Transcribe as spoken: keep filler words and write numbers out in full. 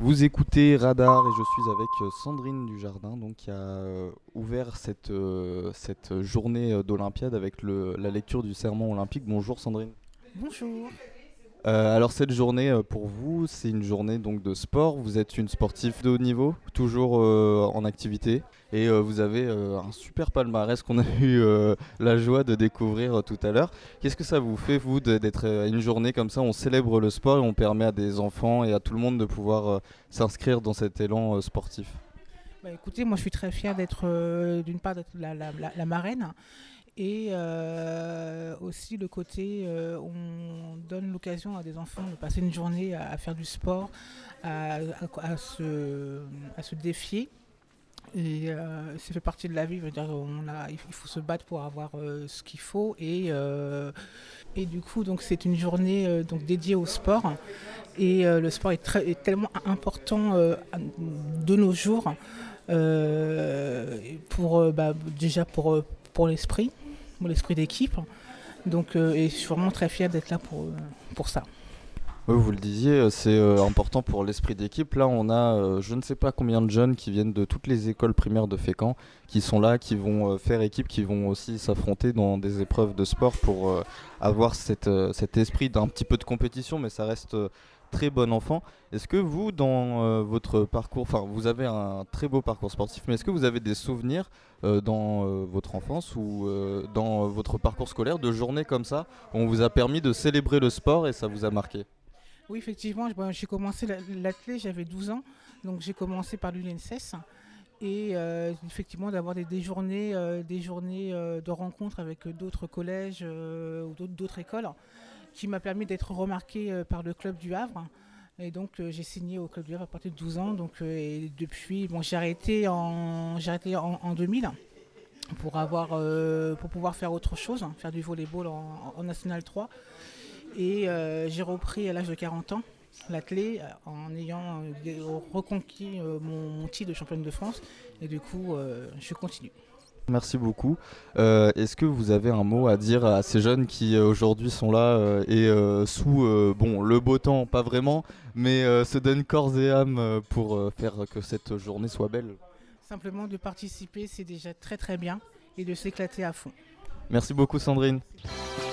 Vous écoutez Radar et je suis avec euh, Sandrine Dujardin, donc qui a euh, ouvert cette, euh, cette journée euh, d'Olympiade avec le, la lecture du serment olympique. Bonjour Sandrine. Bonjour. Euh, alors cette journée euh, pour vous, c'est une journée donc de sport. Vous êtes une sportive de haut niveau, toujours euh, en activité, et euh, vous avez euh, un super palmarès qu'on a eu euh, la joie de découvrir euh, tout à l'heure. Qu'est-ce que ça vous fait vous de- d'être euh, à une journée comme ça? On célèbre le sport et on permet à des enfants et à tout le monde de pouvoir euh, s'inscrire dans cet élan euh, sportif. Bah, écoutez, moi je suis très fière d'être euh, d'une part d'être la, la- la- la marraine et euh, aussi le côté euh, on donne l'occasion à des enfants de passer une journée à, à faire du sport, à, à- à se, à se défier. Et euh, ça fait partie de la vie, je veux dire, on a, il faut se battre pour avoir euh, ce qu'il faut et, euh, et du coup donc c'est une journée euh, donc dédiée au sport. Et euh, le sport est, très, est tellement important euh, de nos jours euh, pour, euh, bah, déjà pour, euh, pour l'esprit, pour l'esprit d'équipe. Donc, euh, et je suis vraiment très fier d'être là pour, euh, pour ça. Oui, vous le disiez, euh, c'est euh, important pour l'esprit d'équipe. Là, on a euh, je ne sais pas combien de jeunes qui viennent de toutes les écoles primaires de Fécamp, qui sont là, qui vont euh, faire équipe, qui vont aussi s'affronter dans des épreuves de sport pour euh, avoir cette, euh, cet esprit d'un petit peu de compétition, mais ça reste euh, très bon enfant. Est-ce que vous, dans euh, votre parcours, enfin, vous avez un très beau parcours sportif, mais est-ce que vous avez des souvenirs euh, dans euh, votre enfance ou euh, dans euh, votre parcours scolaire de journées comme ça, où on vous a permis de célébrer le sport et ça vous a marqué? Oui, effectivement, bon, j'ai commencé l'athlète, j'avais douze ans, donc j'ai commencé par l'U N S S. Et euh, effectivement, d'avoir des, des journées, euh, des journées euh, de rencontres avec d'autres collèges euh, ou d'autres, d'autres écoles, qui m'a permis d'être remarqué euh, par le club du Havre. Et donc euh, j'ai signé au club du Havre à partir de douze ans. Donc, euh, et depuis, bon, j'ai arrêté en, j'ai arrêté en, en deux mille pour, avoir, euh, pour pouvoir faire autre chose, hein, faire du volleyball en, en National trois. Et euh, j'ai repris à l'âge de quarante ans l'athlé en ayant euh, reconquis euh, mon, mon titre de championne de France. Et du coup, euh, je continue. Merci beaucoup. Euh, est-ce que vous avez un mot à dire à ces jeunes qui euh, aujourd'hui sont là euh, et euh, sous euh, bon le beau temps, pas vraiment, mais euh, se donnent corps et âme euh, pour euh, faire que cette journée soit belle? Simplement de participer, c'est déjà très très bien et de s'éclater à fond. Merci beaucoup Sandrine. Merci.